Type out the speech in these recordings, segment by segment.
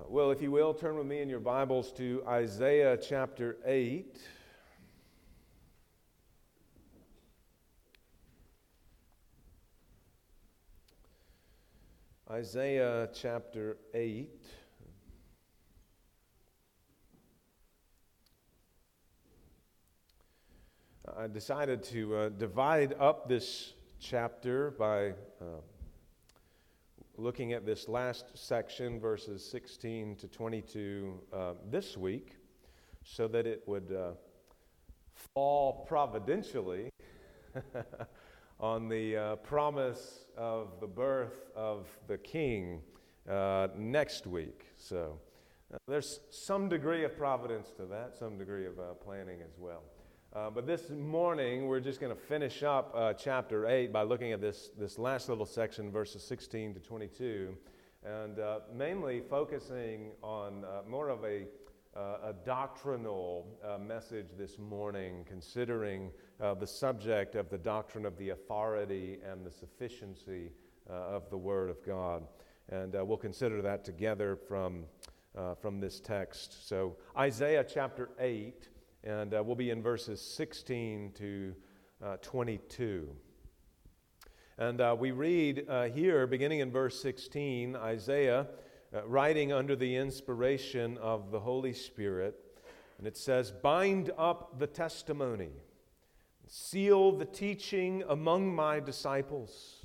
Well, if you will, turn with me in your Bibles to Isaiah chapter 8. Isaiah chapter 8. I decided to divide up this chapter by looking at this last section, verses 16 to 22, this week, so that it would fall providentially on the promise of the birth of the King next week. So there's some degree of providence to that, some degree of planning as well. But this morning, we're just going to finish up chapter 8 by looking at this last little section, verses 16 to 22, and mainly focusing on more of a doctrinal message this morning, considering the subject of the doctrine of the authority and the sufficiency of the Word of God. And we'll consider that together from this text. So Isaiah chapter 8, and we'll be in verses 16 to 22. And we read here, beginning in verse 16, Isaiah writing under the inspiration of the Holy Spirit, and it says, "Bind up the testimony, seal the teaching among my disciples.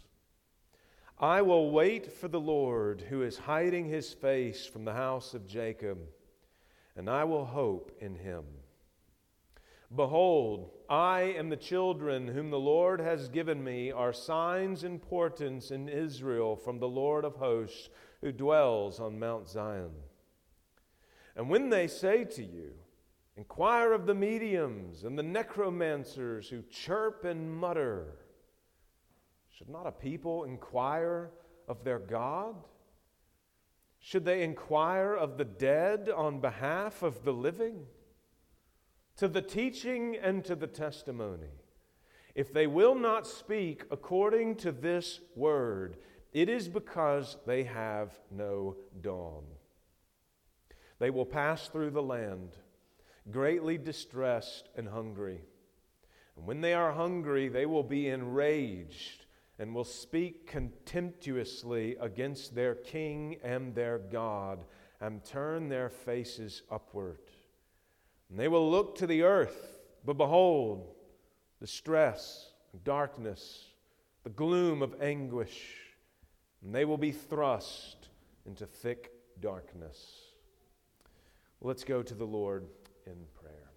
I will wait for the Lord, who is hiding his face from the house of Jacob, and I will hope in him. Behold, I and the children whom the Lord has given me are signs and portents in Israel from the Lord of hosts, who dwells on Mount Zion. And when they say to you, inquire of the mediums and the necromancers who chirp and mutter, should not a people inquire of their God? Should they inquire of the dead on behalf of the living? To the teaching and to the testimony. If they will not speak according to this word, it is because they have no dawn. They will pass through the land, greatly distressed and hungry. And when they are hungry, they will be enraged and will speak contemptuously against their king and their God, and turn their faces upward. And they will look to the earth, but behold, distress, darkness, the gloom of anguish, and they will be thrust into thick darkness." Let's go to the Lord in prayer.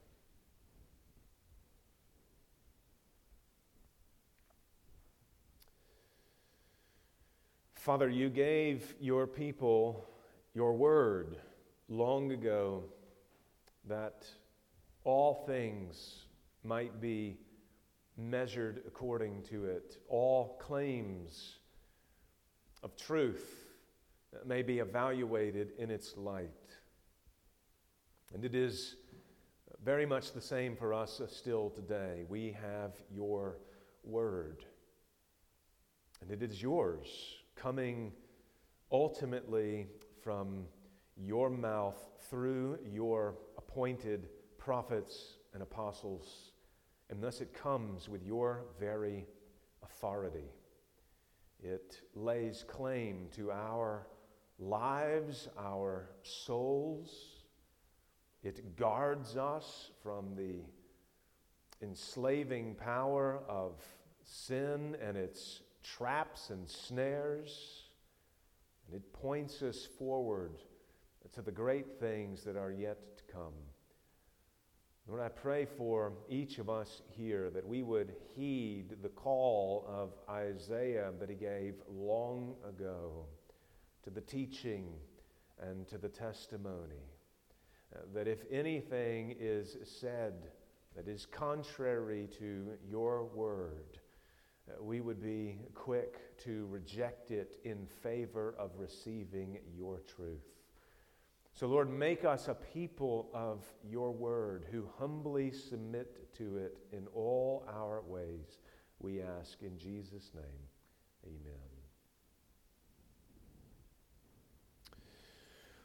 Father, you gave your people your word long ago, that all things might be measured according to it. All claims of truth may be evaluated in its light. And it is very much the same for us still today. We have your word, and it is yours, coming ultimately from your mouth through your appointed prophets and apostles, and thus it comes with your very authority. It lays claim to our lives, our souls. It guards us from the enslaving power of sin and its traps and snares, and it points us forward to the great things that are yet to come. Lord, I pray for each of us here that we would heed the call of Isaiah that he gave long ago to the teaching and to the testimony. That if anything is said that is contrary to your word, we would be quick to reject it in favor of receiving your truth. So, Lord, make us a people of your word who humbly submit to it in all our ways, we ask in Jesus' name. Amen.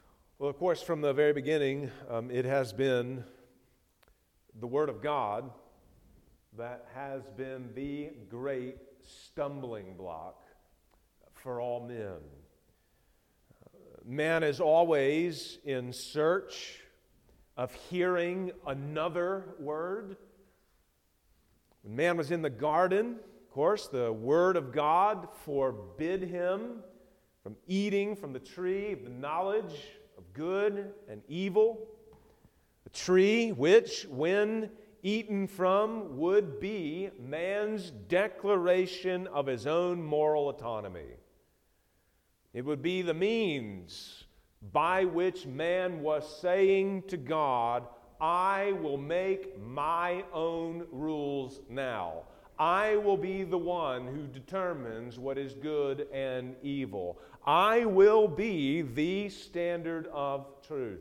Well, of course, from the very beginning, it has been the Word of God that has been the great stumbling block for all men. Man is always in search of hearing another word. When man was in the garden, of course, the Word of God forbid him from eating from the tree of the knowledge of good and evil, a tree which, when eaten from, would be man's declaration of his own moral autonomy. It would be the means by which man was saying to God, I will make my own rules now. I will be the one who determines what is good and evil. I will be the standard of truth.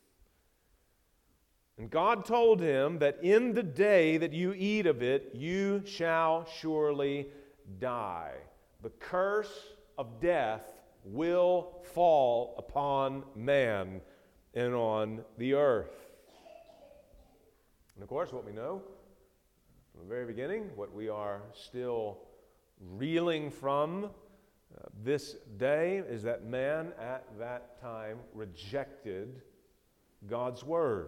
And God told him that in the day that you eat of it, you shall surely die. The curse of death will fall upon man and on the earth. And of course, what we know from the very beginning, what we are still reeling from this day, is that man at that time rejected God's word.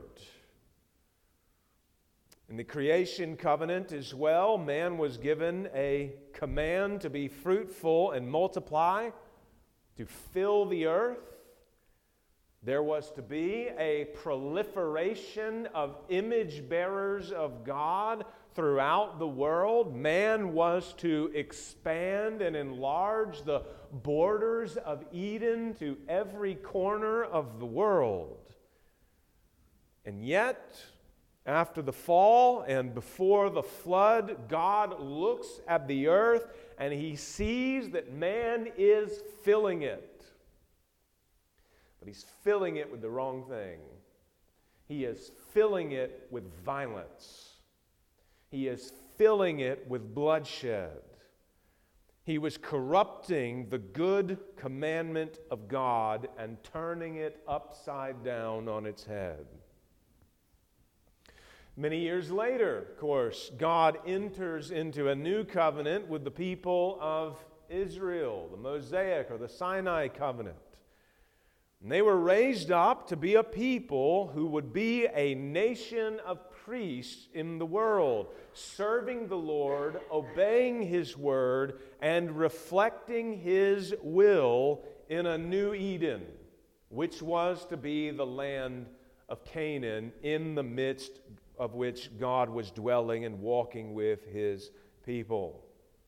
In the creation covenant as well, man was given a command to be fruitful and multiply, to fill the earth. There was to be a proliferation of image bearers of God throughout the world. Man was to expand and enlarge the borders of Eden to every corner of the world. And yet, after the fall and before the flood, God looks at the earth and he sees that man is filling it. But he's filling it with the wrong thing. He is filling it with violence. He is filling it with bloodshed. He was corrupting the good commandment of God and turning it upside down on its head. Many years later, of course, God enters into a new covenant with the people of Israel, the Mosaic or the Sinai covenant. And they were raised up to be a people who would be a nation of priests in the world, serving the Lord, obeying His word, and reflecting His will in a new Eden, which was to be the land of Canaan, in the midst of which God was dwelling and walking with His people.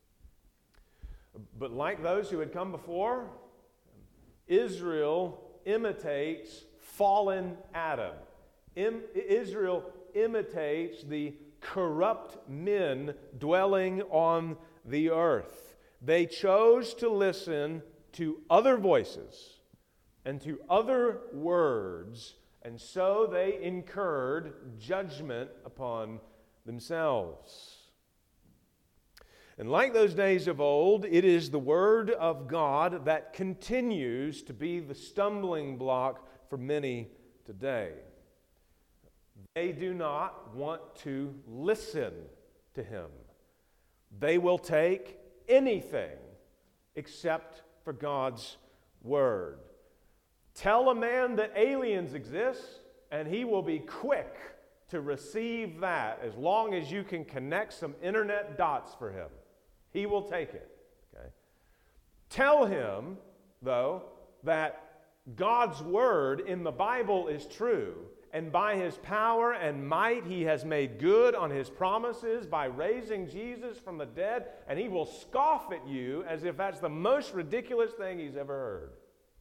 But like those who had come before, Israel imitates fallen Adam. Israel imitates the corrupt men dwelling on the earth. They chose to listen to other voices and to other words, and so they incurred judgment upon themselves. And like those days of old, it is the Word of God that continues to be the stumbling block for many today. They do not want to listen to Him. They will take anything except for God's Word. Tell a man that aliens exist, and he will be quick to receive that as long as you can connect some internet dots for him. He will take it. Okay? Tell him, though, that God's word in the Bible is true, and by His power and might He has made good on His promises by raising Jesus from the dead, and he will scoff at you as if that's the most ridiculous thing he's ever heard.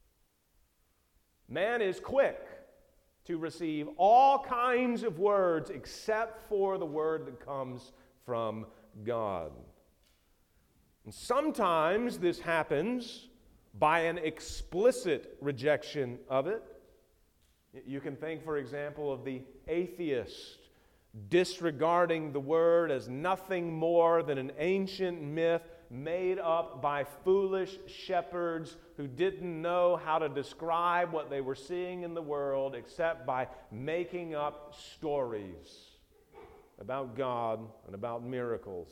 Man is quick to receive all kinds of words except for the word that comes from God. And sometimes this happens by an explicit rejection of it. You can think, for example, of the atheist disregarding the word as nothing more than an ancient myth made up by foolish shepherds who didn't know how to describe what they were seeing in the world except by making up stories about God and about miracles.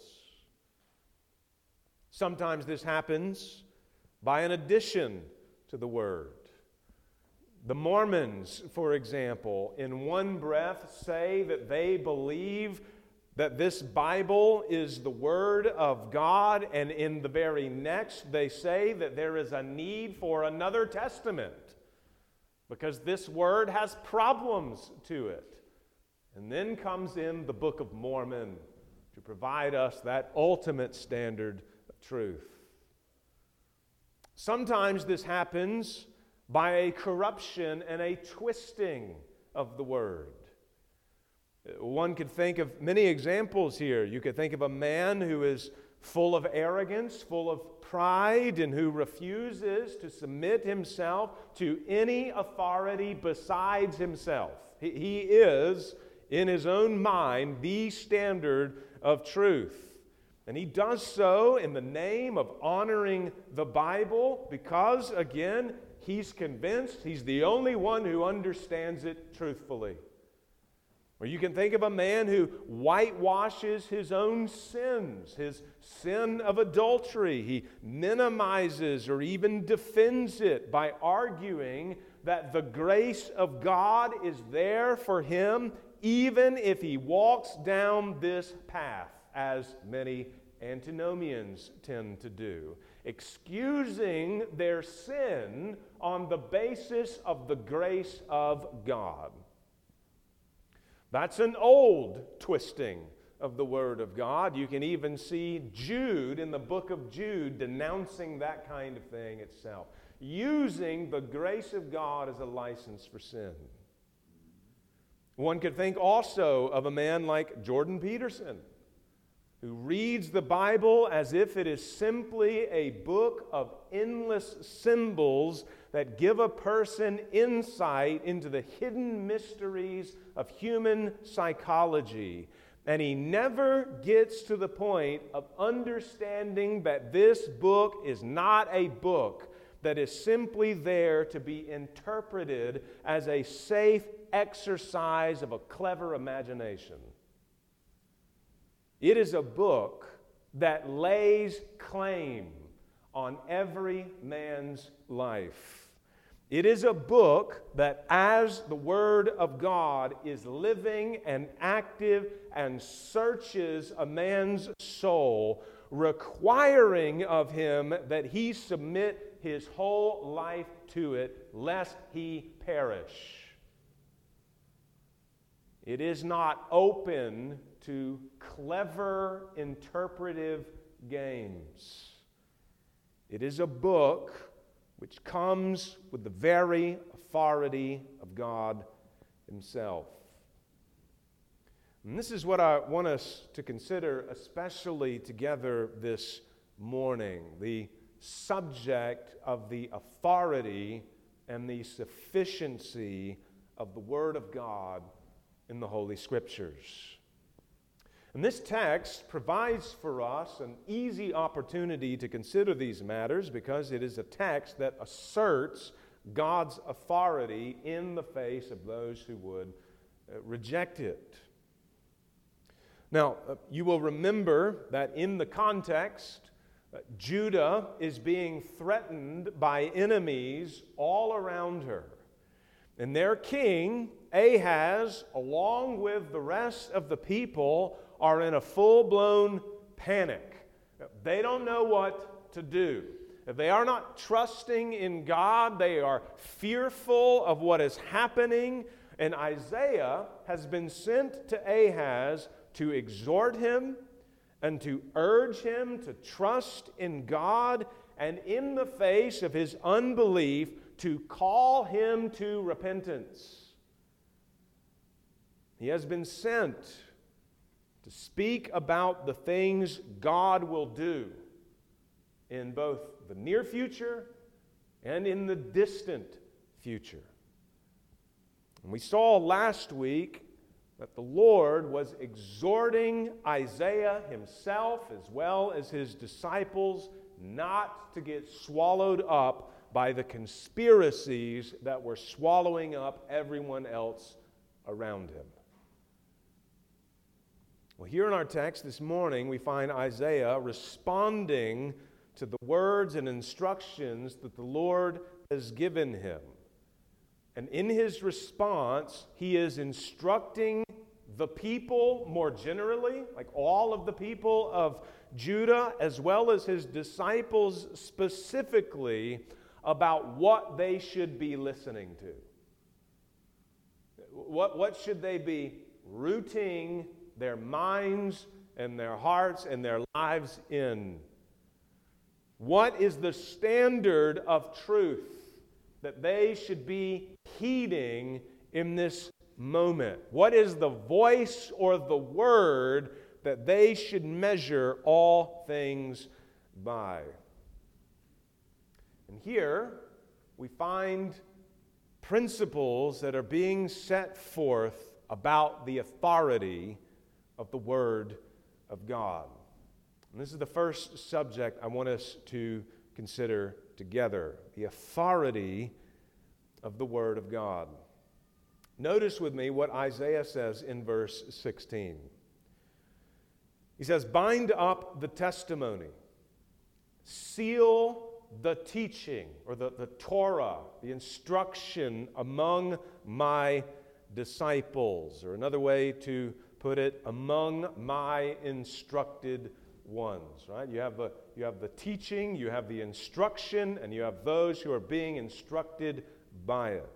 Sometimes this happens by an addition to the Word. The Mormons, for example, in one breath say that they believe that this Bible is the Word of God, and in the very next they say that there is a need for another testament because this Word has problems to it. And then comes in the Book of Mormon to provide us that ultimate standard of truth. Sometimes this happens by a corruption and a twisting of the Word. One could think of many examples here. You could think of a man who is full of arrogance, full of pride, and who refuses to submit himself to any authority besides himself. He is, in his own mind, the standard of truth. And he does so in the name of honoring the Bible because, again, he's convinced he's the only one who understands it truthfully. Or you can think of a man who whitewashes his own sins, his sin of adultery. He minimizes or even defends it by arguing that the grace of God is there for him even if he walks down this path, as many antinomians tend to do, excusing their sin on the basis of the grace of God. That's an old twisting of the Word of God. You can even see Jude in the book of Jude denouncing that kind of thing itself, using the grace of God as a license for sin. One could think also of a man like Jordan Peterson, who reads the Bible as if it is simply a book of endless symbols that give a person insight into the hidden mysteries of human psychology. And he never gets to the point of understanding that this book is not a book that is simply there to be interpreted as a safe exercise of a clever imagination. It is a book that lays claim on every man's life. It is a book that, as the Word of God, is living and active and searches a man's soul, requiring of him that he submit his whole life to it, lest he perish. It is not open to clever interpretive games. It is a book which comes with the very authority of God Himself. And this is what I want us to consider, especially together this morning, the subject of the authority and the sufficiency of the Word of God in the Holy Scriptures. And this text provides for us an easy opportunity to consider these matters because it is a text that asserts God's authority in the face of those who would reject it. Now, you will remember that in the context, Judah is being threatened by enemies all around her. And their king, Ahaz, along with the rest of the people, are in a full-blown panic. They don't know what to do. They are not trusting in God. They are fearful of what is happening. And Isaiah has been sent to Ahaz to exhort him and to urge him to trust in God, and in the face of his unbelief, to call him to repentance. He has been sent to speak about the things God will do in both the near future and in the distant future. And we saw last week that the Lord was exhorting Isaiah himself as well as his disciples not to get swallowed up by the conspiracies that were swallowing up everyone else around him. Well, here in our text this morning, we find Isaiah responding to the words and instructions that the Lord has given him. And in his response, he is instructing the people more generally, like all of the people of Judah, as well as his disciples specifically, about what they should be listening to. What should they be rooting their minds and their hearts and their lives in? What is the standard of truth that they should be heeding in this moment? What is the voice or the word that they should measure all things by? And here we find principles that are being set forth about the authority of the Word of God. And this is the first subject I want us to consider together, the authority of the Word of God. Notice with me what Isaiah says in verse 16. He says, "Bind up the testimony, seal the teaching," or the Torah, the instruction among my disciples, or another way to put it, among my instructed ones, right? You have the teaching, you have the instruction, and you have those who are being instructed by it.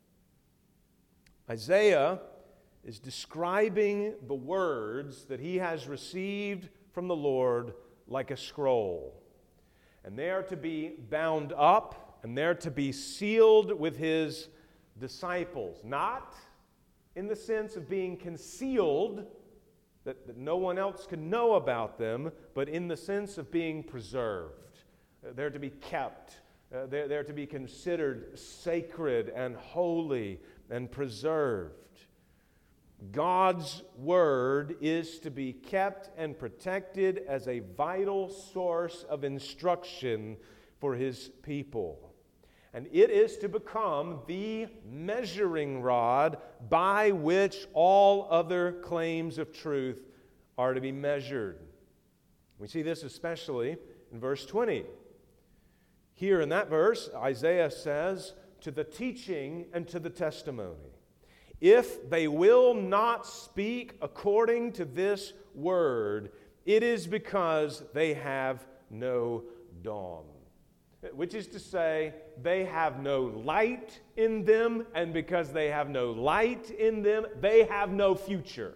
Isaiah is describing the words that he has received from the Lord like a scroll. And they are to be bound up, and they're to be sealed with his disciples. Not in the sense of being concealed, that no one else can know about them, but in the sense of being preserved. They're to be kept. They're to be considered sacred and holy and preserved. God's Word is to be kept and protected as a vital source of instruction for His people. And it is to become the measuring rod by which all other claims of truth are to be measured. We see this especially in verse 20. Here in that verse, Isaiah says, "To the teaching and to the testimony. If they will not speak according to this word, it is because they have no dawn." Which is to say, they have no light in them, and because they have no light in them, they have no future.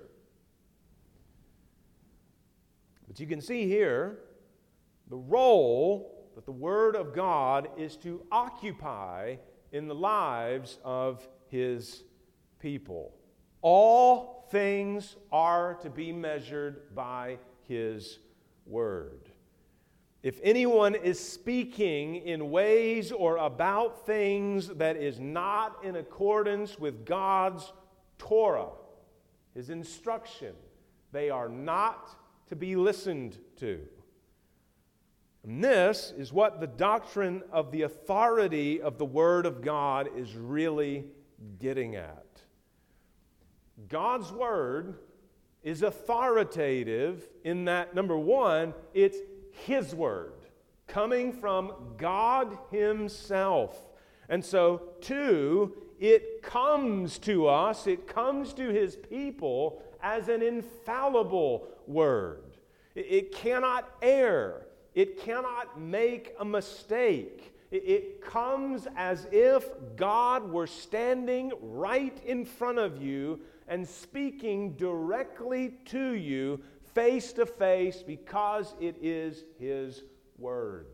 But you can see here the role that the Word of God is to occupy in the lives of His people. All things are to be measured by His Word. If anyone is speaking in ways or about things that is not in accordance with God's Torah, His instruction, they are not to be listened to. And this is what the doctrine of the authority of the Word of God is really getting at. God's Word is authoritative in that, number one, it's His Word, coming from God Himself. And so, two, it comes to us, it comes to His people as an infallible Word. It cannot err. It cannot make a mistake. It comes as if God were standing right in front of you and speaking directly to you face to face, because it is His Word.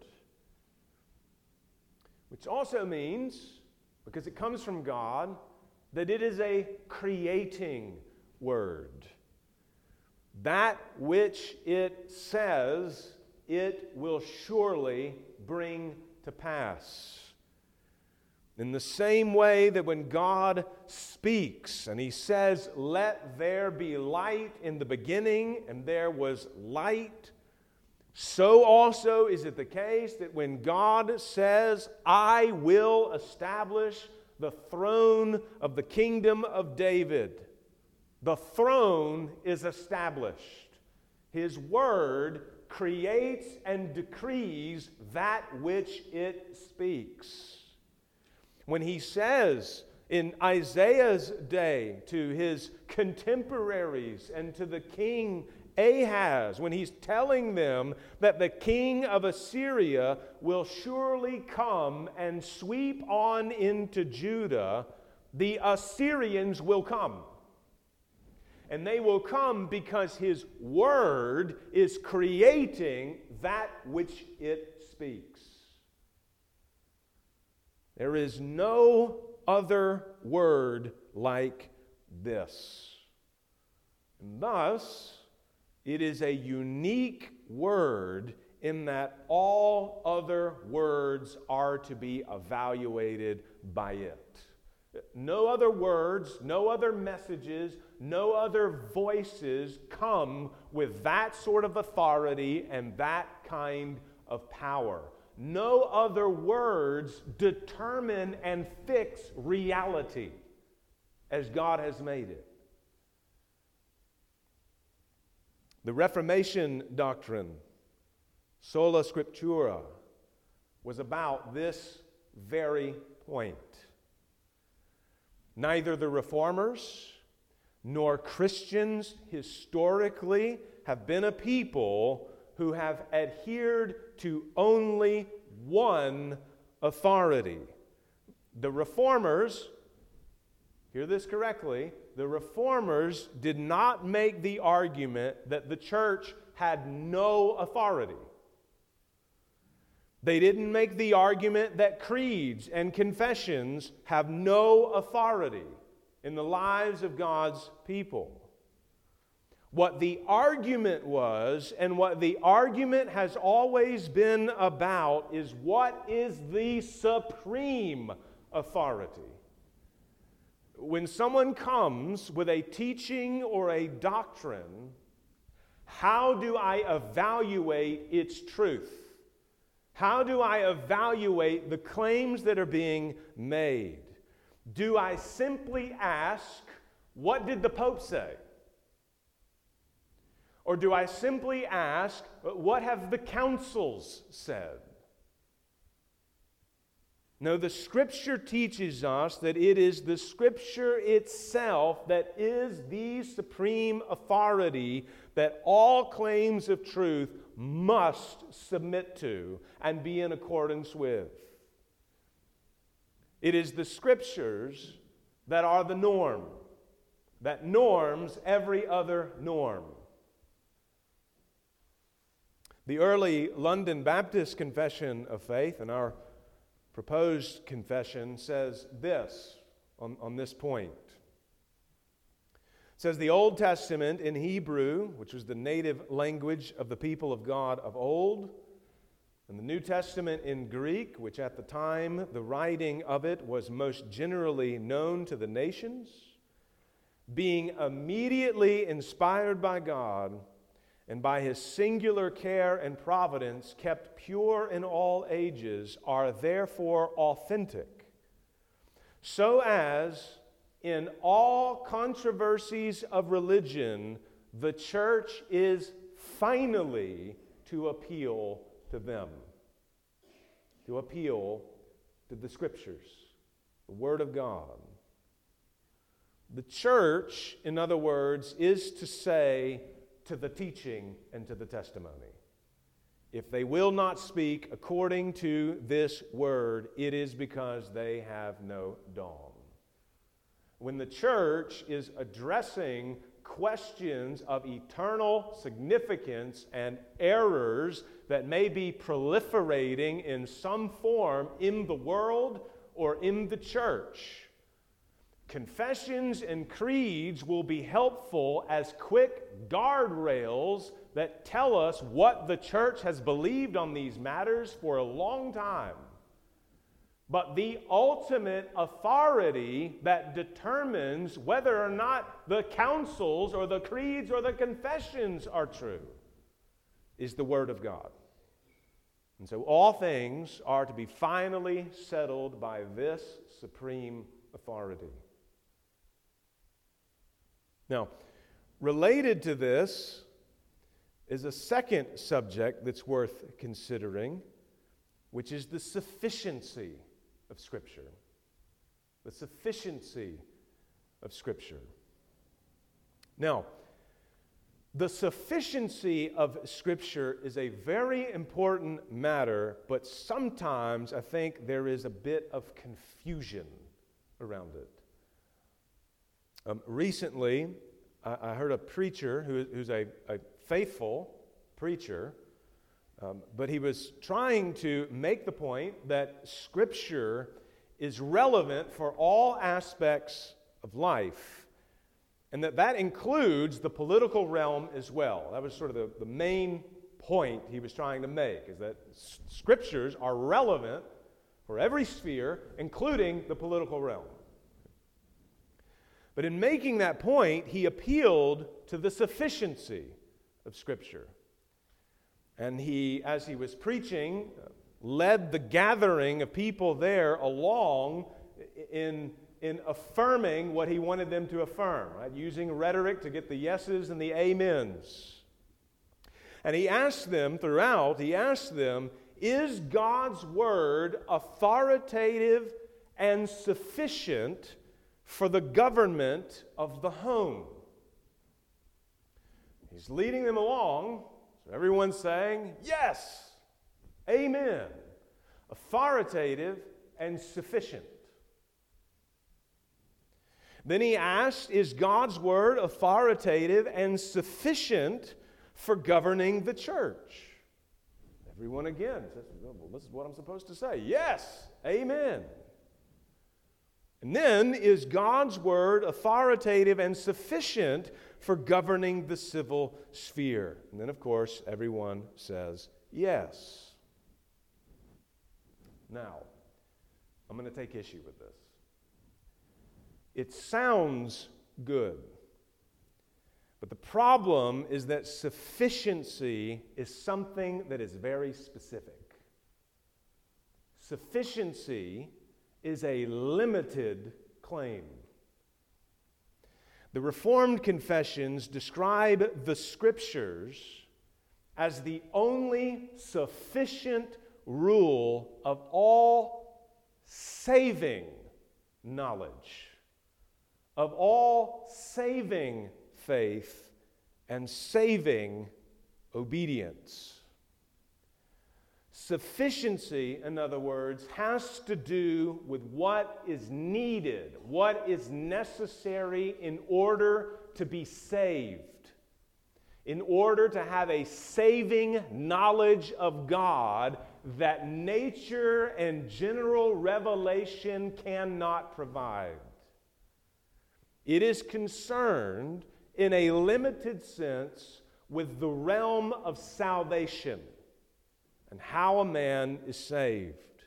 Which also means, because it comes from God, that it is a creating Word. That which it says, it will surely bring to pass. In the same way that when God speaks and He says, "Let there be light," in the beginning, and there was light, so also is it the case that when God says, "I will establish the throne of the kingdom of David," the throne is established. His word creates and decrees that which it speaks. When He says in Isaiah's day to his contemporaries and to the king Ahaz, when he's telling them that the king of Assyria will surely come and sweep on into Judah, the Assyrians will come. And they will come because His word is creating that which it speaks. There is no other word like this. And thus, it is a unique word in that all other words are to be evaluated by it. No other words, no other messages, no other voices come with that sort of authority and that kind of power. No other words determine and fix reality as God has made it. The Reformation doctrine, sola scriptura, was about this very point. Neither the Reformers nor Christians historically have been a people who have adhered to only one authority. The Reformers, hear this correctly, the Reformers did not make the argument that the church had no authority. They didn't make the argument that creeds and confessions have no authority in the lives of God's people. What the argument was, and what the argument has always been about, is what is the supreme authority. When someone comes with a teaching or a doctrine, how do I evaluate its truth? How do I evaluate the claims that are being made? Do I simply ask, what did the Pope say? Or do I simply ask, what have the councils said? No, the Scripture teaches us that it is the Scripture itself that is the supreme authority that all claims of truth must submit to and be in accordance with. It is the Scriptures that are the norm, that norms every other norm. The early London Baptist Confession of Faith and our proposed confession says this on this point. It says the Old Testament in Hebrew, which was the native language of the people of God of old, and the New Testament in Greek, which at the time the writing of it was most generally known to the nations, being immediately inspired by God, and by His singular care and providence kept pure in all ages, are therefore authentic, so as in all controversies of religion, the church is finally to appeal to them, to appeal to the Scriptures, the Word of God. The church, in other words, is to say to the teaching and to the testimony, if they will not speak according to this word, it is because they have no dawn. When the church is addressing questions of eternal significance and errors that may be proliferating in some form in the world or in the church, confessions and creeds will be helpful as quick guardrails that tell us what the church has believed on these matters for a long time. but the ultimate authority that determines whether or not the councils or the creeds or the confessions are true is the Word of God. And so all things are to be finally settled by this supreme authority. Now, related to this is a second subject that's worth considering, which is the sufficiency of Scripture. The sufficiency of Scripture. Now, the sufficiency of Scripture is a very important matter, but sometimes I think there is a bit of confusion around it. Recently, I heard a preacher who's a faithful preacher, but he was trying to make the point that Scripture is relevant for all aspects of life, and that includes the political realm as well. That was sort of the main point he was trying to make, is that Scriptures are relevant for every sphere, including the political realm. But in making that point, he appealed to the sufficiency of Scripture. And he, as he was preaching, led the gathering of people there along in affirming what he wanted them to affirm, right? Using rhetoric to get the yeses and the amens. And he asked them, is God's Word authoritative and sufficient for the government of the home? He's leading them along, so everyone's saying, yes, amen, authoritative and sufficient. Then he asked, is God's Word authoritative and sufficient for governing the church? Everyone again says, well, this is what I'm supposed to say. Yes, amen. And then, is God's Word authoritative and sufficient for governing the civil sphere? And then, of course, everyone says yes. Now, I'm going to take issue with this. It sounds good, but the problem is that sufficiency is something that is very specific. Sufficiency is a limited claim. The Reformed confessions describe the Scriptures as the only sufficient rule of all saving knowledge, of all saving faith and saving obedience. Sufficiency, in other words, has to do with what is needed, what is necessary in order to be saved, in order to have a saving knowledge of God that nature and general revelation cannot provide. It is concerned, in a limited sense, with the realm of salvation and how a man is saved.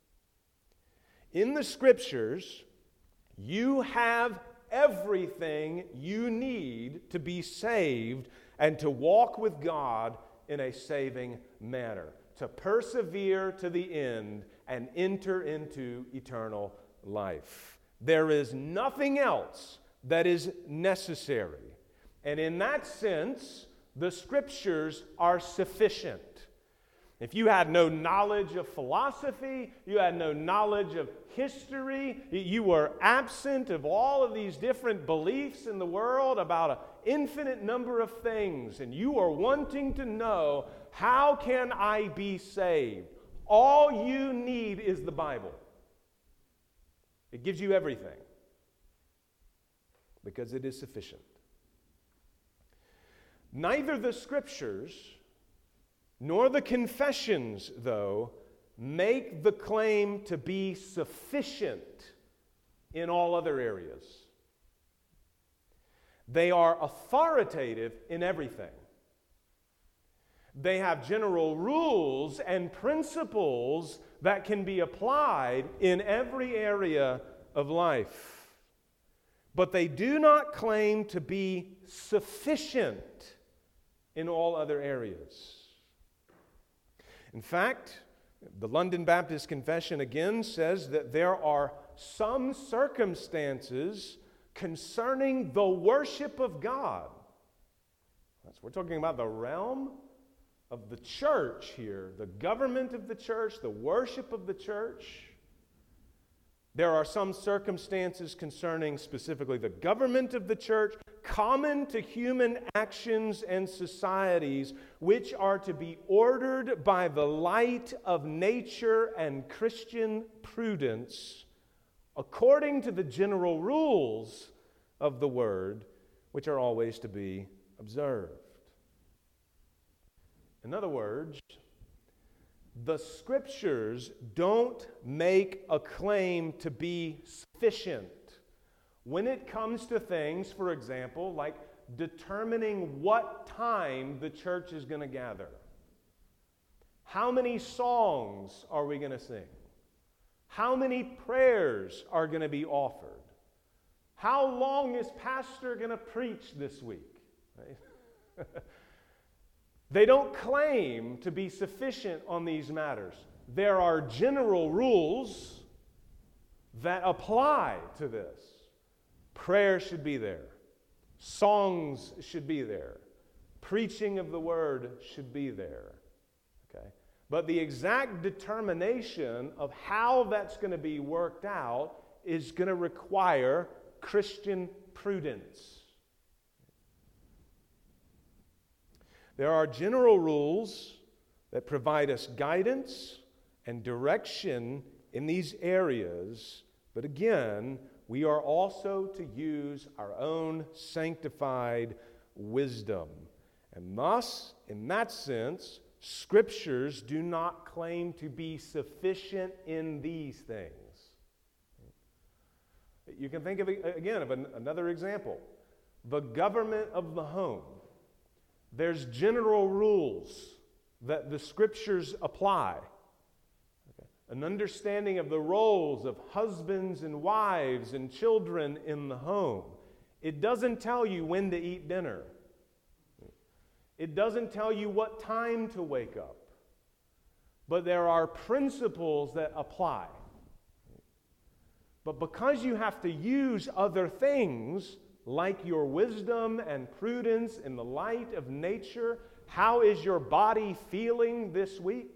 In the Scriptures, you have everything you need to be saved and to walk with God in a saving manner, to persevere to the end and enter into eternal life. There is nothing else that is necessary. And in that sense, the Scriptures are sufficient. If you had no knowledge of philosophy, you had no knowledge of history, you were absent of all of these different beliefs in the world about an infinite number of things, and you are wanting to know, how can I be saved? All you need is the Bible. It gives you everything, because it is sufficient. Neither the Scriptures nor the confessions, though, make the claim to be sufficient in all other areas. They are authoritative in everything. They have general rules and principles that can be applied in every area of life. But they do not claim to be sufficient in all other areas. In fact, the London Baptist Confession again says that there are some circumstances concerning the worship of God. We're talking about the realm of the church here, the government of the church, the worship of the church. There are some circumstances concerning specifically the government of the church, common to human actions and societies, which are to be ordered by the light of nature and Christian prudence, according to the general rules of the Word, which are always to be observed. In other words, the Scriptures don't make a claim to be sufficient when it comes to things, for example, like determining what time the church is going to gather. How many songs are we going to sing? How many prayers are going to be offered? How long is pastor going to preach this week? Right? They don't claim to be sufficient on these matters. There are general rules that apply to this. Prayer should be there. Songs should be there. Preaching of the word should be there. Okay? But the exact determination of how that's going to be worked out is going to require Christian prudence. There are general rules that provide us guidance and direction in these areas, but again, we are also to use our own sanctified wisdom. And thus, in that sense, Scriptures do not claim to be sufficient in these things. You can think of, again, of another example. The government of the home. There's general rules that the Scriptures apply. Okay. An understanding of the roles of husbands and wives and children in the home. It doesn't tell you when to eat dinner. It doesn't tell you what time to wake up. But there are principles that apply. But because you have to use other things, like your wisdom and prudence in the light of nature, how is your body feeling this week?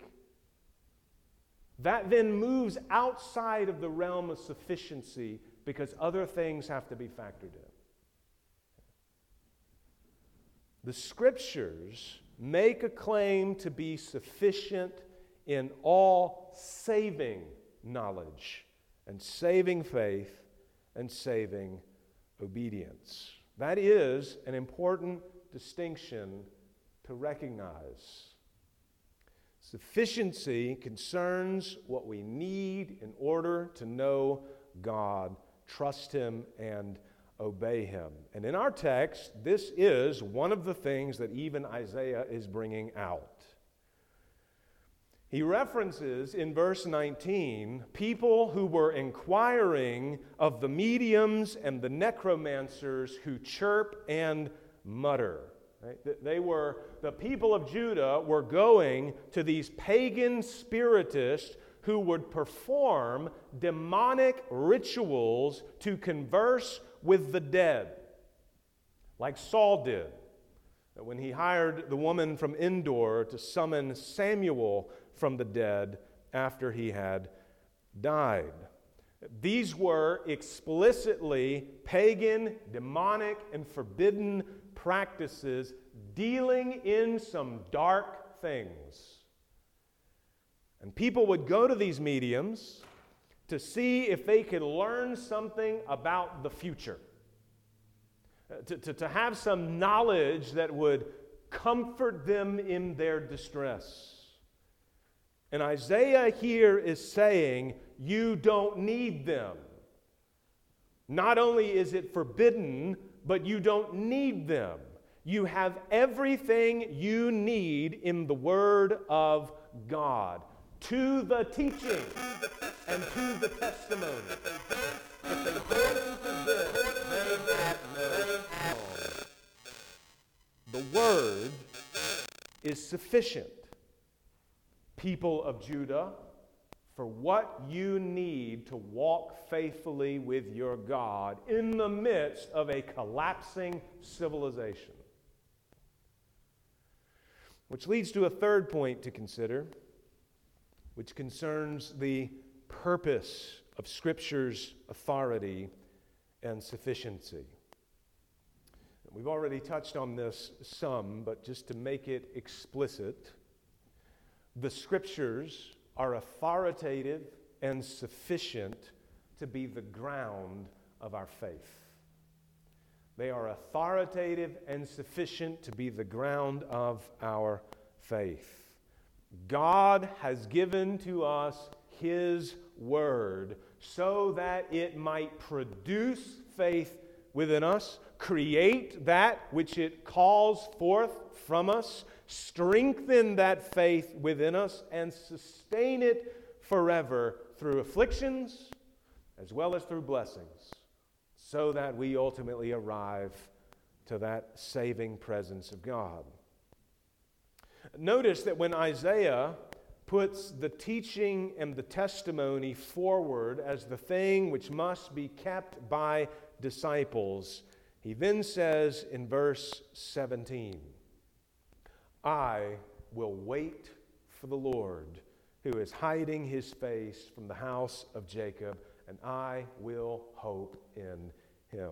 That then moves outside of the realm of sufficiency because other things have to be factored in. The Scriptures make a claim to be sufficient in all saving knowledge and saving faith and saving obedience. That is an important distinction to recognize. Sufficiency concerns what we need in order to know God, trust Him, and obey Him. And in our text, this is one of the things that even Isaiah is bringing out. He references in verse 19 people who were inquiring of the mediums and the necromancers who chirp and mutter. Right? The people of Judah were going to these pagan spiritists who would perform demonic rituals to converse with the dead, like Saul did when he hired the woman from Endor to summon Samuel from the dead after he had died. These were explicitly pagan, demonic, and forbidden practices dealing in some dark things. And people would go to these mediums to see if they could learn something about the future, to have some knowledge that would comfort them in their distress. And Isaiah here is saying, you don't need them. Not only is it forbidden, but you don't need them. You have everything you need in the Word of God to the teaching and to the testimony. If they hold to this, they have no harm. The word is sufficient, people of Judah, for what you need to walk faithfully with your God in the midst of a collapsing civilization. Which leads to a third point to consider, which concerns the purpose of Scripture's authority and sufficiency. We've already touched on this some, but just to make it explicit, the Scriptures are authoritative and sufficient to be the ground of our faith. They are authoritative and sufficient to be the ground of our faith. God has given to us His Word so that it might produce faith within us, create that which it calls forth from us, strengthen that faith within us, and sustain it forever through afflictions as well as through blessings, so that we ultimately arrive to that saving presence of God. Notice that when Isaiah puts the teaching and the testimony forward as the thing which must be kept by disciples, he then says in verse 17, I will wait for the Lord, who is hiding His face from the house of Jacob, and I will hope in Him.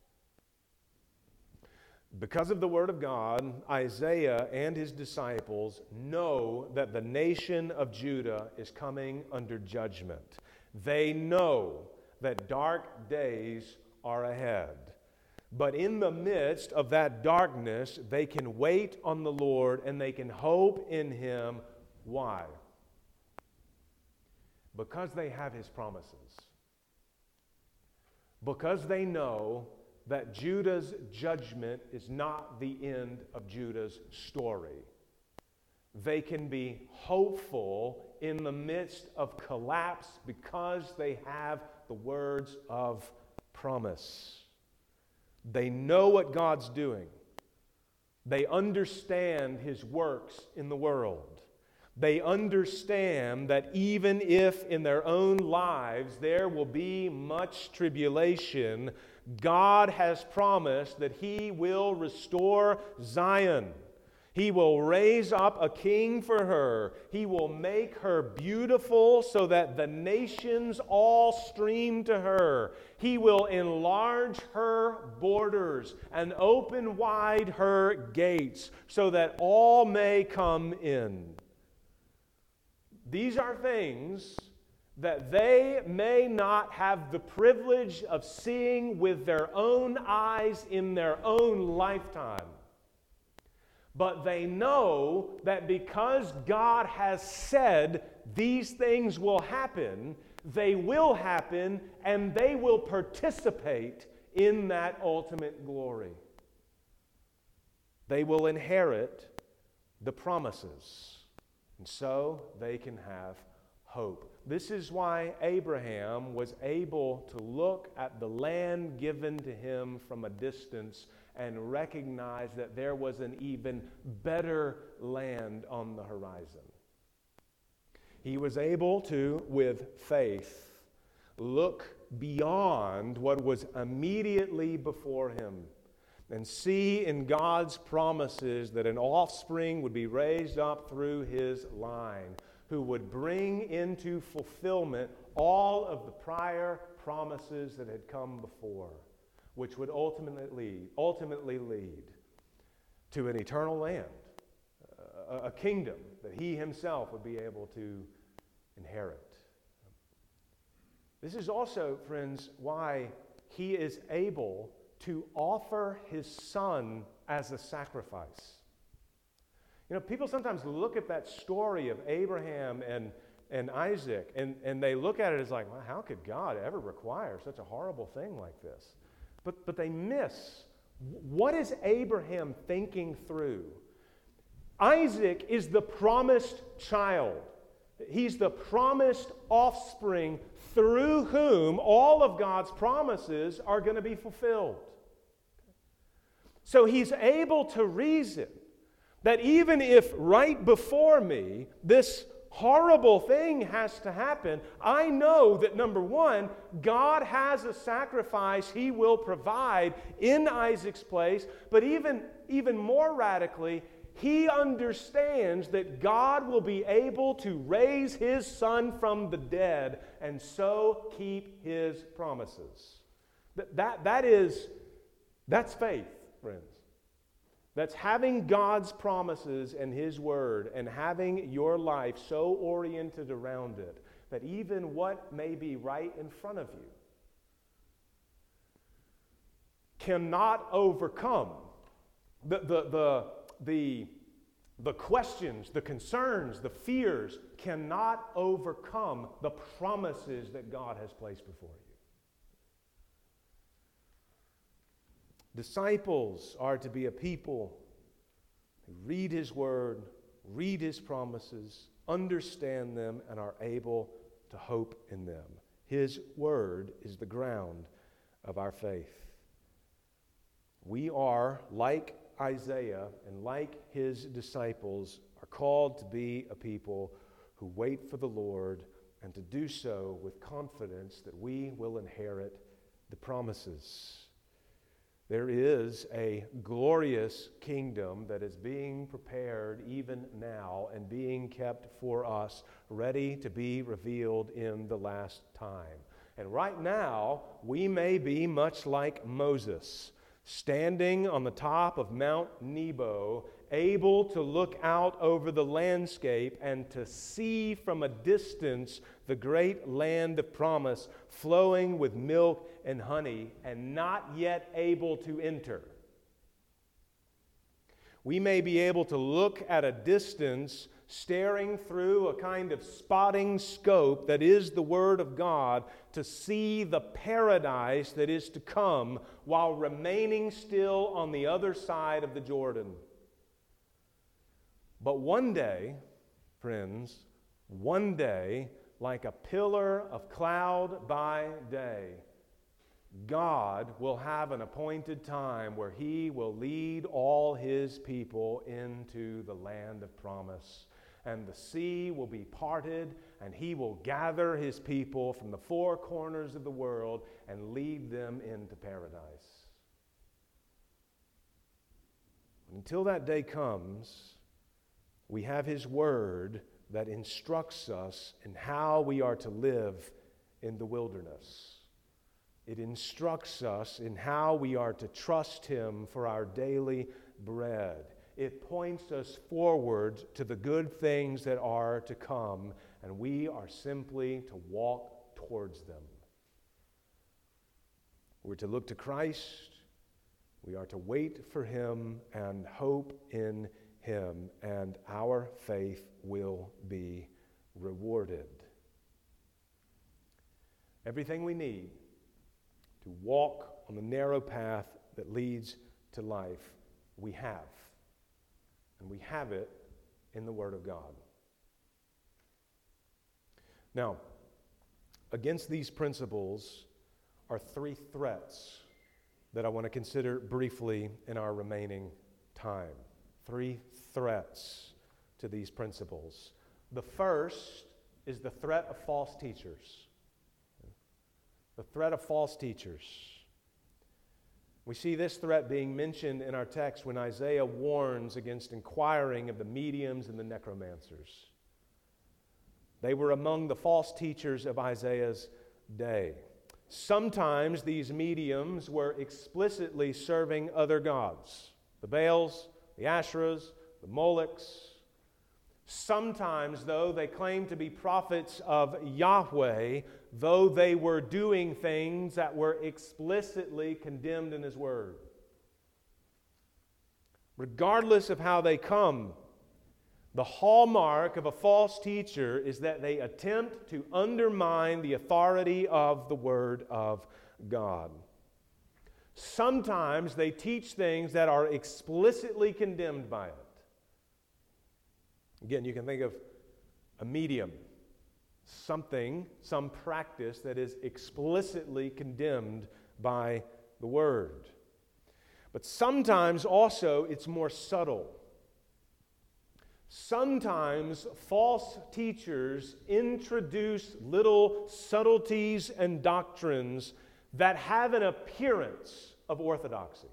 Because of the Word of God, Isaiah and his disciples know that the nation of Judah is coming under judgment. They know that dark days are ahead. But in the midst of that darkness, they can wait on the Lord and they can hope in Him. Why? Because they have His promises. Because they know that Judah's judgment is not the end of Judah's story. They can be hopeful in the midst of collapse because they have the words of promise. They know what God's doing. They understand His works in the world. They understand that even if in their own lives there will be much tribulation, God has promised that He will restore Zion. He will raise up a king for her. He will make her beautiful so that the nations all stream to her. He will enlarge her borders and open wide her gates so that all may come in. These are things that they may not have the privilege of seeing with their own eyes in their own lifetime. But they know that because God has said these things will happen, they will happen, and they will participate in that ultimate glory. They will inherit the promises, and so they can have hope. This is why Abraham was able to look at the land given to him from a distance and recognize that there was an even better land on the horizon. He was able to, with faith, look beyond what was immediately before him and see in God's promises that an offspring would be raised up through his line who would bring into fulfillment all of the prior promises that had come before, which would ultimately lead to an eternal land, a kingdom that he himself would be able to inherit. This is also, friends, why he is able to offer his son as a sacrifice. You know, people sometimes look at that story of Abraham and Isaac, and they look at it as like, well, how could God ever require such a horrible thing like this? But they miss, what is Abraham thinking through? Isaac is the promised child. He's the promised offspring through whom all of God's promises are going to be fulfilled. So he's able to reason that even if right before me this horrible thing has to happen, I know that, number one, God has a sacrifice He will provide in Isaac's place, but even more radically, He understands that God will be able to raise His son from the dead and so keep His promises. That's faith, friends. That's having God's promises and His Word and having your life so oriented around it that even what may be right in front of you cannot overcome the questions, the concerns, the fears cannot overcome the promises that God has placed before you. Disciples are to be a people who read His Word, read His promises, understand them, and are able to hope in them. His Word is the ground of our faith. We are, like Isaiah and like his disciples, are called to be a people who wait for the Lord and to do so with confidence that we will inherit the promises. There is a glorious kingdom that is being prepared even now and being kept for us, ready to be revealed in the last time. And right now, we may be much like Moses, standing on the top of Mount Nebo, able to look out over the landscape and to see from a distance the great land of promise flowing with milk and honey, and not yet able to enter. We may be able to look at a distance, staring through a kind of spotting scope that is the Word of God, to see the paradise that is to come while remaining still on the other side of the Jordan. But one day, friends, one day, like a pillar of cloud by day, God will have an appointed time where He will lead all His people into the land of promise. And the sea will be parted, and He will gather His people from the four corners of the world and lead them into paradise. Until that day comes, we have His Word that instructs us in how we are to live in the wilderness. It instructs us in how we are to trust Him for our daily bread. It points us forward to the good things that are to come, and we are simply to walk towards them. We're to look to Christ. We are to wait for Him and hope in Him, and our faith will be rewarded. Everything we need to walk on the narrow path that leads to life, we have. And we have it in the Word of God. Now, against these principles are three threats that I want to consider briefly in our remaining time. Three threats to these principles. The first is the threat of false teachers. The threat of false teachers. We see this threat being mentioned in our text when Isaiah warns against inquiring of the mediums and the necromancers. They were among the false teachers of Isaiah's day. Sometimes these mediums were explicitly serving other gods, the Baals, the Asherahs, the Molochs. Sometimes, though, they claimed to be prophets of Yahweh, though they were doing things that were explicitly condemned in His Word. Regardless of how they come, the hallmark of a false teacher is that they attempt to undermine the authority of the Word of God. Sometimes they teach things that are explicitly condemned by it. Again, you can think of a medium. some practice that is explicitly condemned by the Word. But sometimes also it's more subtle. Sometimes false teachers introduce little subtleties and doctrines that have an appearance of orthodoxy.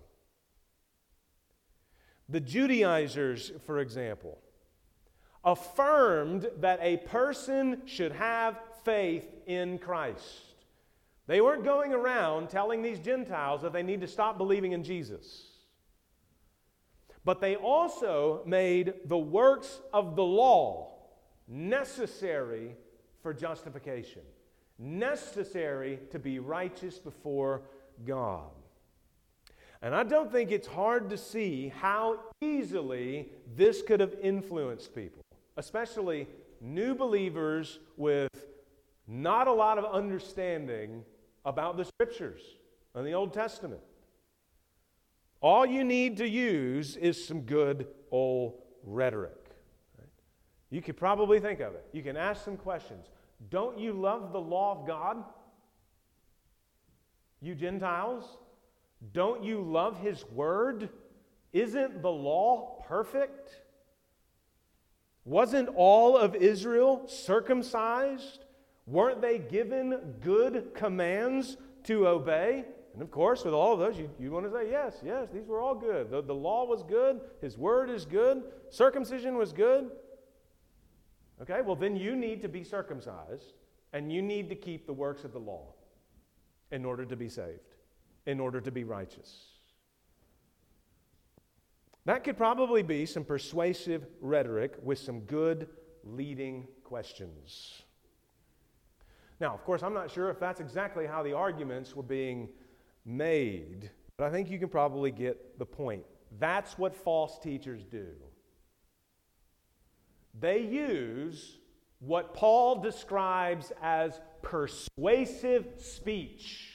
The Judaizers, for example, affirmed that a person should have faith in Christ. They weren't going around telling these Gentiles that they need to stop believing in Jesus. But they also made the works of the law necessary for justification, necessary to be righteous before God. And I don't think it's hard to see how easily this could have influenced people, especially new believers with not a lot of understanding about the Scriptures and the Old Testament. All you need to use is some good old rhetoric. Right? You could probably think of it. You can ask some questions. Don't you love the law of God? You Gentiles? Don't you love His Word? Isn't the law perfect? Wasn't all of Israel circumcised? Weren't they given good commands to obey? And of course, with all of those, you want to say, yes, these were all good. The law was good. His Word is good. Circumcision was good. Okay, well then you need to be circumcised, and you need to keep the works of the law in order to be saved, in order to be righteous. That could probably be some persuasive rhetoric with some good leading questions. Now, of course, I'm not sure if that's exactly how the arguments were being made, but I think you can probably get the point. That's what false teachers do. They use what Paul describes as persuasive speech,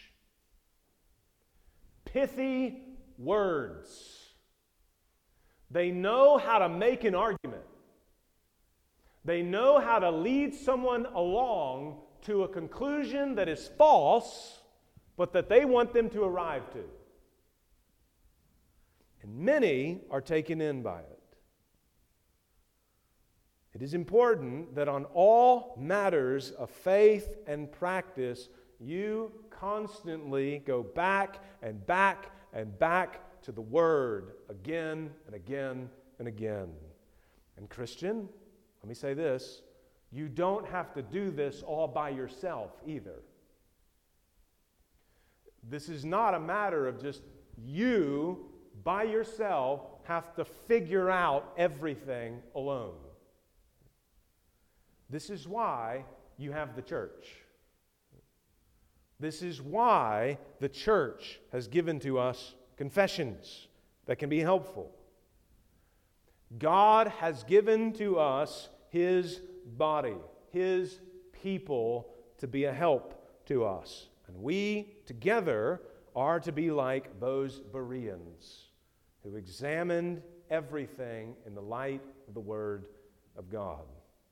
pithy words. They know how to make an argument. They know how to lead someone along to a conclusion that is false, but that they want them to arrive to. And many are taken in by it. It is important that on all matters of faith and practice, you constantly go back and back and back to the Word again and again and again. And Christian, let me say this, you don't have to do this all by yourself either. This is not a matter of just you by yourself have to figure out everything alone. This is why you have the church. This is why the church has given to us confessions that can be helpful. God has given to us His body, His people, to be a help to us. And we together are to be like those Bereans who examined everything in the light of the Word of God.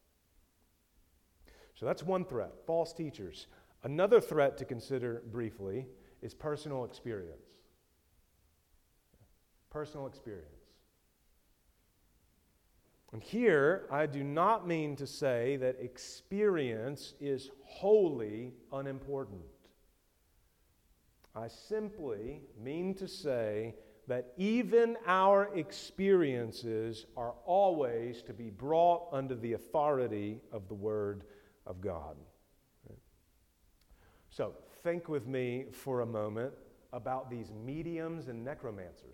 So that's one threat, false teachers. Another threat to consider briefly is personal experience. Personal experience. And here, I do not mean to say that experience is wholly unimportant. I simply mean to say that even our experiences are always to be brought under the authority of the Word of God. So, think with me for a moment about these mediums and necromancers.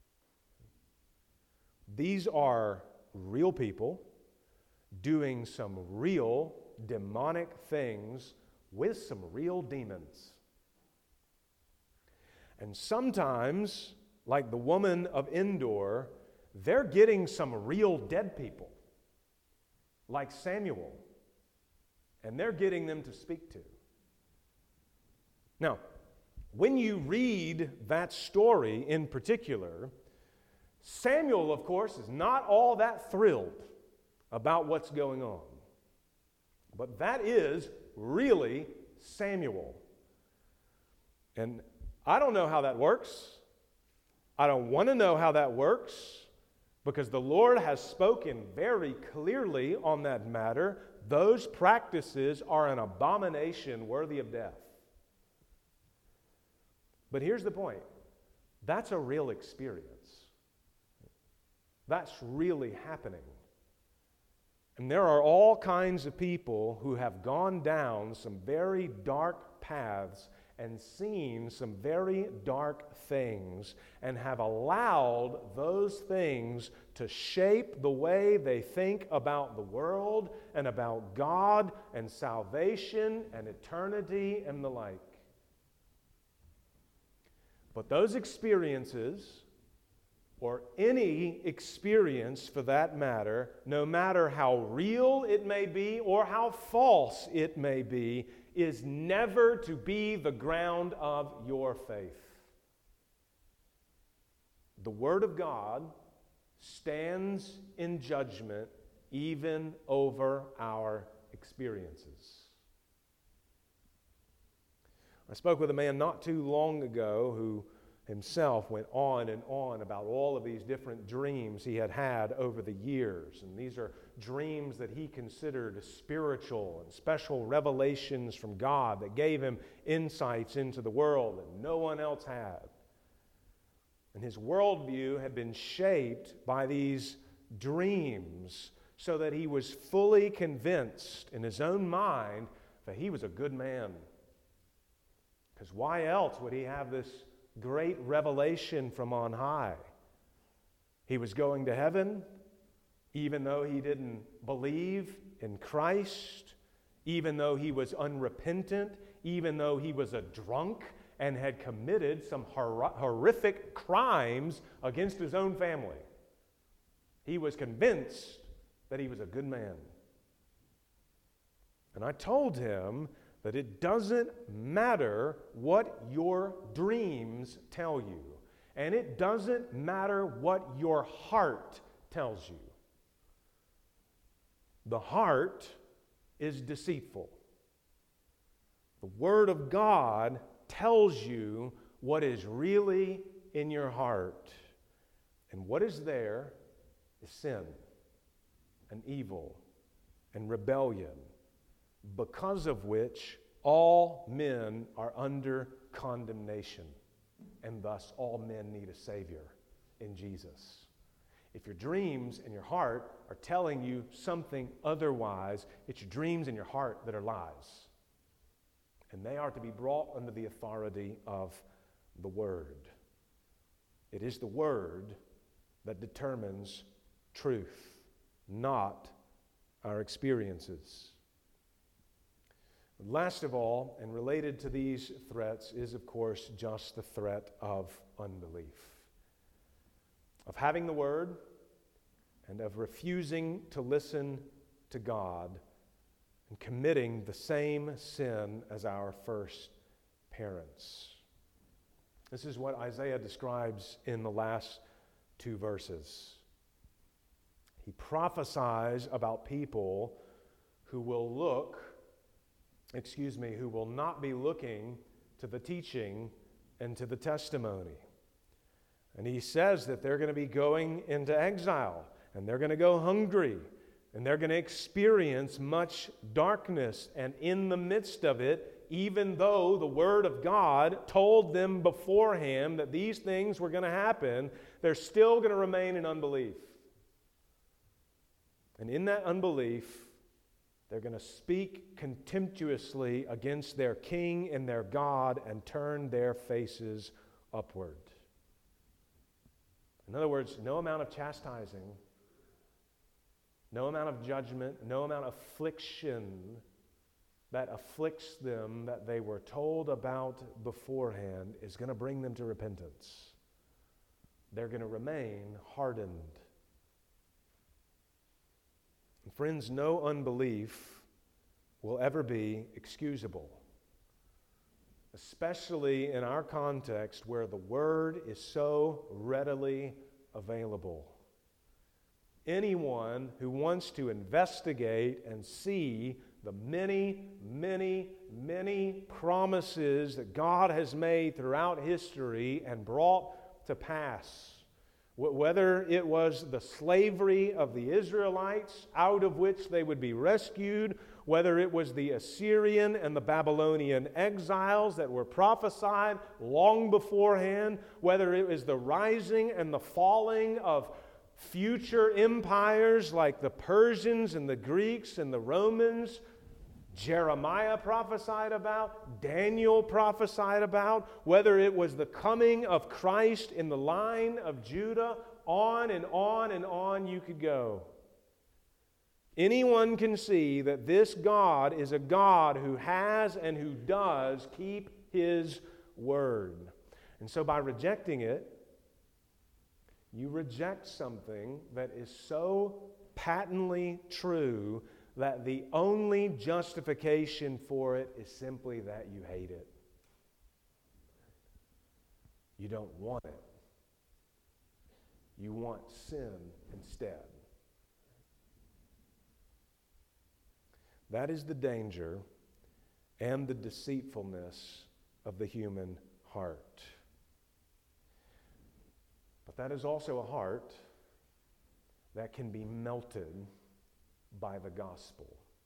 These are real people doing some real demonic things with some real demons. And sometimes, like the woman of Endor, they're getting some real dead people, like Samuel, and they're getting them to speak to. Now, when you read that story in particular, Samuel, of course, is not all that thrilled about what's going on. but that is really Samuel. And I don't know how that works. I don't want to know how that works, because the Lord has spoken very clearly on that matter. Those practices are an abomination worthy of death. But here's the point. That's a real experience. That's really happening. And there are all kinds of people who have gone down some very dark paths and seen some very dark things and have allowed those things to shape the way they think about the world and about God and salvation and eternity and the like. But those experiences, or any experience for that matter, no matter how real it may be or how false it may be, is never to be the ground of your faith. The Word of God stands in judgment even over our experiences. I spoke with a man not too long ago who himself went on and on about all of these different dreams he had had over the years. And these are dreams that he considered spiritual and special revelations from God that gave him insights into the world that no one else had. And his worldview had been shaped by these dreams so that he was fully convinced in his own mind that he was a good man. Because why else would he have this great revelation from on high? He was going to heaven, even though he didn't believe in Christ, even though he was unrepentant, even though he was a drunk and had committed some horrific crimes against his own family. He was convinced that he was a good man. And I told him that it doesn't matter what your dreams tell you, and it doesn't matter what your heart tells you. The heart is deceitful. The Word of God tells you what is really in your heart. And what is there is sin and evil and rebellion, because of which all men are under condemnation, and thus all men need a Savior in Jesus. If your dreams and your heart are telling you something otherwise, it's your dreams and your heart that are lies. And they are to be brought under the authority of the Word. It is the Word that determines truth, not our experiences. Last of all, and related to these threats, is of course just the threat of unbelief. Of having the Word and of refusing to listen to God and committing the same sin as our first parents. This is what Isaiah describes in the last two verses. He prophesies about people who will who will not be looking to the teaching and to the testimony. And he says that they're going to be going into exile, and they're going to go hungry, and they're going to experience much darkness. And in the midst of it, even though the Word of God told them beforehand that these things were going to happen, they're still going to remain in unbelief. And in that unbelief, they're going to speak contemptuously against their king and their God and turn their faces upward. In other words, no amount of chastising, no amount of judgment, no amount of affliction that afflicts them that they were told about beforehand is going to bring them to repentance. They're going to remain hardened. And friends, no unbelief will ever be excusable, especially in our context where the Word is so readily available. Anyone who wants to investigate and see the many, many, many promises that God has made throughout history and brought to pass. Whether it was the slavery of the Israelites, out of which they would be rescued, whether it was the Assyrian and the Babylonian exiles that were prophesied long beforehand, whether it was the rising and the falling of future empires like the Persians and the Greeks and the Romans, Jeremiah prophesied about, Daniel prophesied about, whether it was the coming of Christ in the line of Judah, on and on and on you could go. Anyone can see that this God is a God who has and who does keep His word. And so by rejecting it, you reject something that is so patently true that the only justification for it is simply that you hate it. You don't want it. You want sin instead. That is the danger and the deceitfulness of the human heart. But that is also a heart that can be melted by the gospel.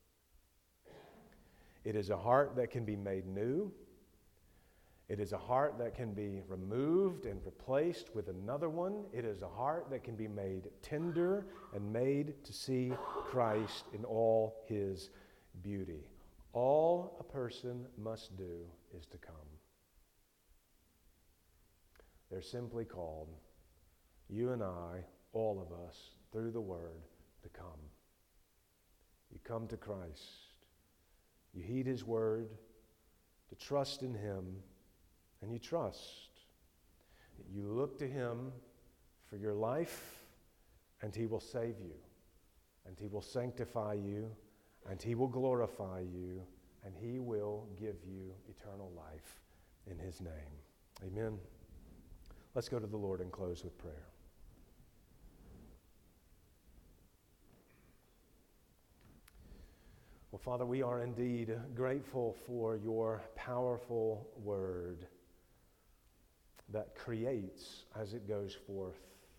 It is a heart that can be made new. It is a heart that can be removed and replaced with another one. It is a heart that can be made tender and made to see Christ in all His beauty. All a person must do is to come. They're simply called, you and I, all of us, through the Word, to come. You come to Christ. You heed His Word, to trust in Him, and you trust. You look to Him for your life, and He will save you, and He will sanctify you, and He will glorify you, and He will give you eternal life in His name. Amen. Let's go to the Lord and close with prayer. Well, Father, we are indeed grateful for your powerful word that creates as it goes forth.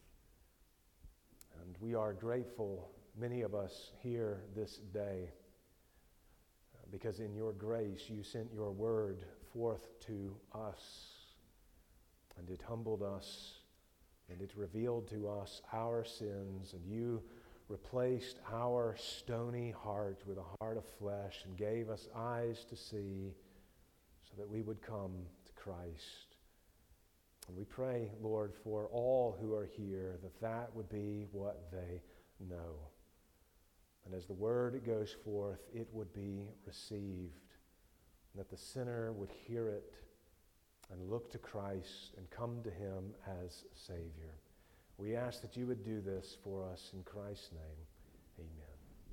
And we are grateful, many of us here this day, because in your grace you sent your word forth to us, and it humbled us, and it revealed to us our sins, and you replaced our stony heart with a heart of flesh and gave us eyes to see so that we would come to Christ. And we pray, Lord, for all who are here, that that would be what they know. And as the word goes forth, it would be received, and that the sinner would hear it and look to Christ and come to Him as Savior. We ask that you would do this for us in Christ's name.